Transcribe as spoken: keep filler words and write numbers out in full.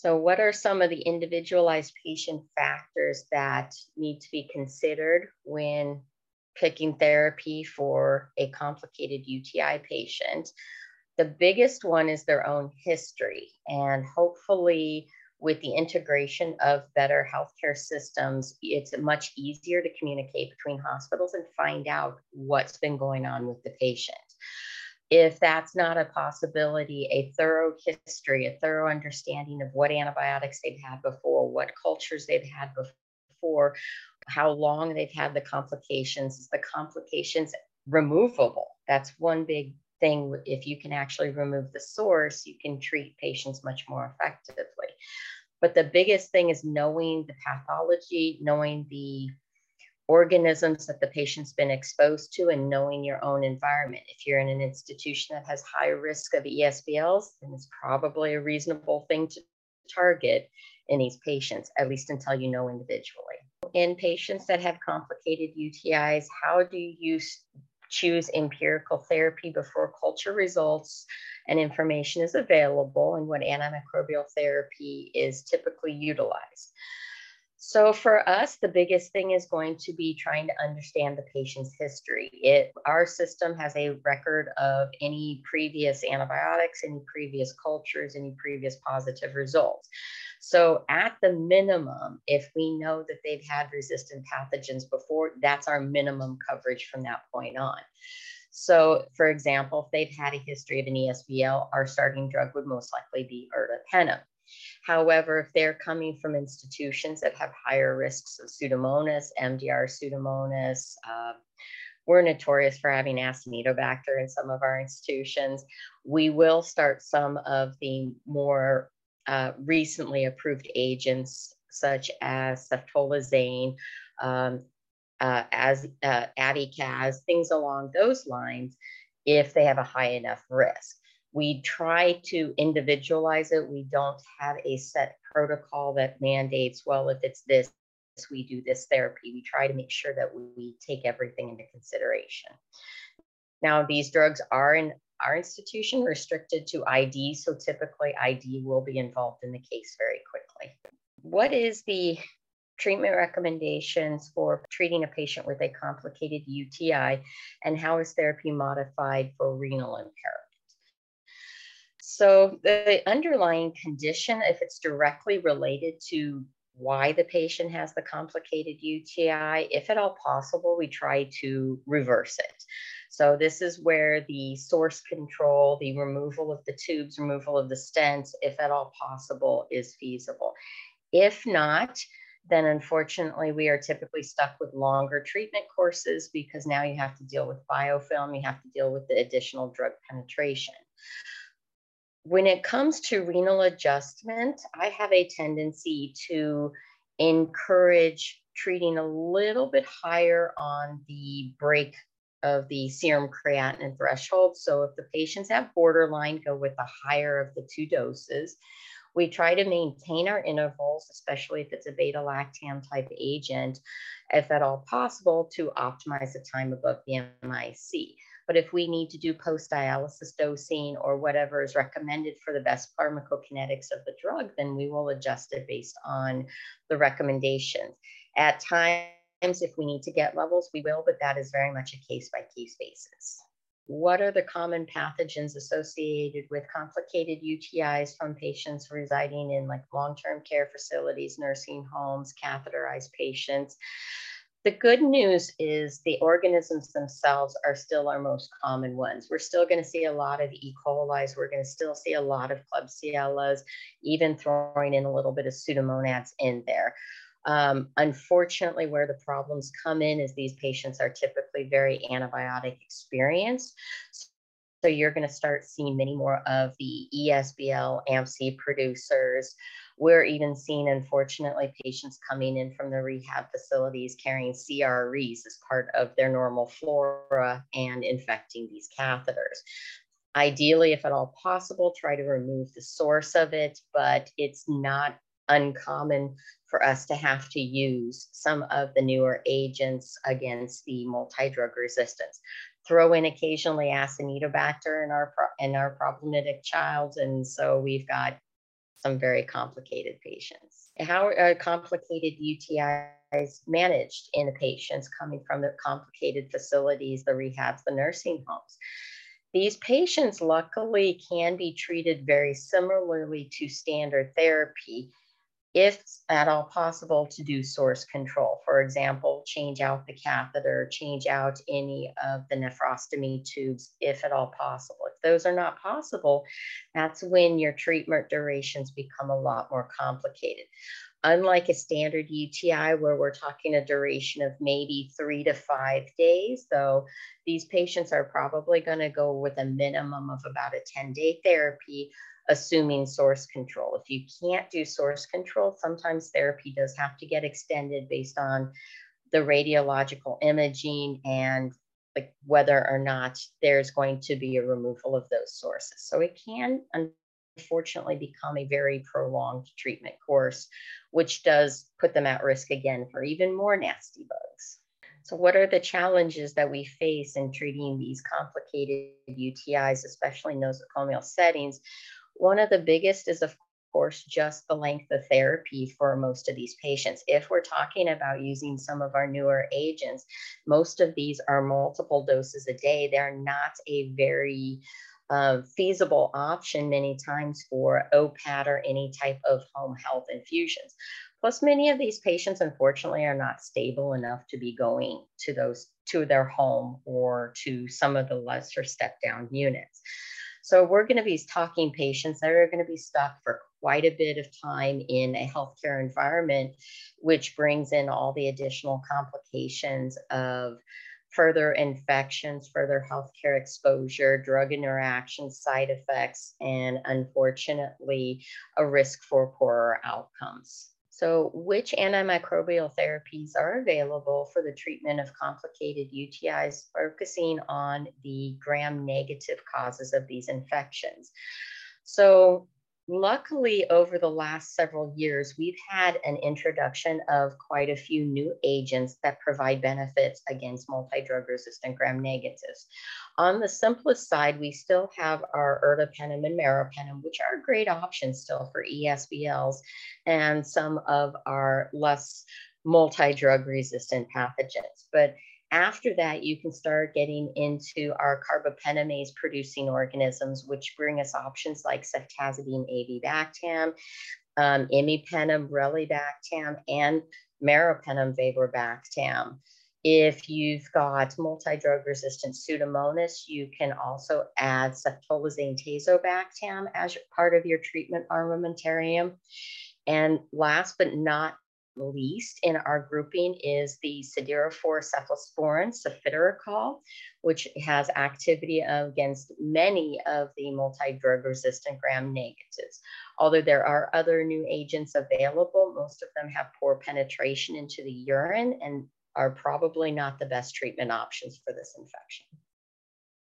So, what are some of the individualized patient factors that need to be considered when picking therapy for a complicated U T I patient? The biggest one is their own history. And hopefully, with the integration of better healthcare systems, it's much easier to communicate between hospitals and find out what's been going on with the patient. If that's not a possibility, a thorough history, a thorough understanding of what antibiotics they've had before, what cultures they've had before, how long they've had the complications, is the complications removable? That's one big thing. If you can actually remove the source, you can treat patients much more effectively. But the biggest thing is knowing the pathology, knowing the organisms that the patient's been exposed to, and knowing your own environment. If you're in an institution that has high risk of E S B Ls, then it's probably a reasonable thing to target in these patients, at least until you know individually. In patients that have complicated U T Is, how do you choose empirical therapy before culture results and information is available, and what antimicrobial therapy is typically utilized? So for us, the biggest thing is going to be trying to understand the patient's history. It, our system has a record of any previous antibiotics, any previous cultures, any previous positive results. So at the minimum, if we know that they've had resistant pathogens before, that's our minimum coverage from that point on. So for example, if they've had a history of an E S B L, our starting drug would most likely be ertapenem. However, if they're coming from institutions that have higher risks of Pseudomonas, M D R Pseudomonas, uh, we're notorious for having Acinetobacter in some of our institutions. We will start some of the more uh, recently approved agents, such as ceftolozane, um, uh, as uh, Adicaz, things along those lines, if they have a high enough risk. We try to individualize it. We don't have a set protocol that mandates, well, if it's this, we do this therapy. We try to make sure that we take everything into consideration. Now, these drugs are in our institution restricted to I D, so typically I D will be involved in the case very quickly. What is the treatment recommendations for treating a patient with a complicated U T I, and how is therapy modified for renal impairment? So the underlying condition, if it's directly related to why the patient has the complicated U T I, if at all possible, we try to reverse it. So this is where the source control, the removal of the tubes, removal of the stents, if at all possible, is feasible. If not, then unfortunately we are typically stuck with longer treatment courses, because now you have to deal with biofilm, you have to deal with the additional drug penetration. When it comes to renal adjustment, I have a tendency to encourage treating a little bit higher on the break of the serum creatinine threshold. So if the patients have borderline, go with the higher of the two doses. We try to maintain our intervals, especially if it's a beta-lactam type agent, if at all possible, to optimize the time above the M I C. But if we need to do post-dialysis dosing or whatever is recommended for the best pharmacokinetics of the drug, then we will adjust it based on the recommendations. At times, if we need to get levels, we will, but that is very much a case-by-case basis. What are the common pathogens associated with complicated U T Is from patients residing in like long-term care facilities, nursing homes, catheterized patients? The good news is the organisms themselves are still our most common ones. We're still going to see a lot of E. coli's. We're going to still see a lot of Klebsiellas, even throwing in a little bit of Pseudomonads in there. Um, unfortunately, where the problems come in is these patients are typically very antibiotic experienced. So you're going to start seeing many more of the E S B L, A M C producers. We're even seeing, unfortunately, patients coming in from the rehab facilities carrying C R Es as part of their normal flora and infecting these catheters. Ideally, if at all possible, try to remove the source of it, but it's not uncommon for us to have to use some of the newer agents against the multi-drug resistance. Throw in occasionally Acinetobacter in our, in our problematic child, and so we've got some very complicated patients. How are complicated U T Is managed in the patients coming from the complicated facilities, the rehabs, the nursing homes? These patients luckily can be treated very similarly to standard therapy if at all possible to do source control. For example, change out the catheter, change out any of the nephrostomy tubes, if at all possible. If those are not possible, that's when your treatment durations become a lot more complicated. Unlike a standard U T I where we're talking a duration of maybe three to five days, though, these patients are probably going to go with a minimum of about a ten day therapy, assuming source control. If you can't do source control, sometimes therapy does have to get extended based on the radiological imaging and like whether or not there's going to be a removal of those sources. So it can unfortunately become a very prolonged treatment course, which does put them at risk again for even more nasty bugs. So what are the challenges that we face in treating these complicated U T Is, especially in nosocomial settings? One of the biggest is, of course, just the length of therapy for most of these patients. If we're talking about using some of our newer agents, most of these are multiple doses a day. They're not a very uh, feasible option many times for O P A T or any type of home health infusions. Plus, many of these patients, unfortunately, are not stable enough to be going to those to their home or to some of the lesser step down units. So we're going to be talking patients that are going to be stuck for quite a bit of time in a healthcare environment, which brings in all the additional complications of further infections, further healthcare exposure, drug interactions, side effects, and unfortunately, a risk for poorer outcomes. So, which antimicrobial therapies are available for the treatment of complicated U T Is, focusing on the gram-negative causes of these infections? So, luckily, over the last several years, we've had an introduction of quite a few new agents that provide benefits against multi-drug resistant gram-negatives. On the simplest side, we still have our ertapenem and meropenem, which are great options still for E S B Ls and some of our less multi-drug resistant pathogens. But after that, you can start getting into our carbapenemase producing organisms, which bring us options like ceftazidime avibactam, um, imipenem relebactam, and meropenem vaborbactam. If you've got multi-drug resistant Pseudomonas, you can also add ceftolozane tazobactam as part of your treatment armamentarium. And last but not least in our grouping is the siderophore cephalosporin, cefiderocol, which has activity against many of the multi-drug resistant gram-negatives. Although there are other new agents available, most of them have poor penetration into the urine and are probably not the best treatment options for this infection.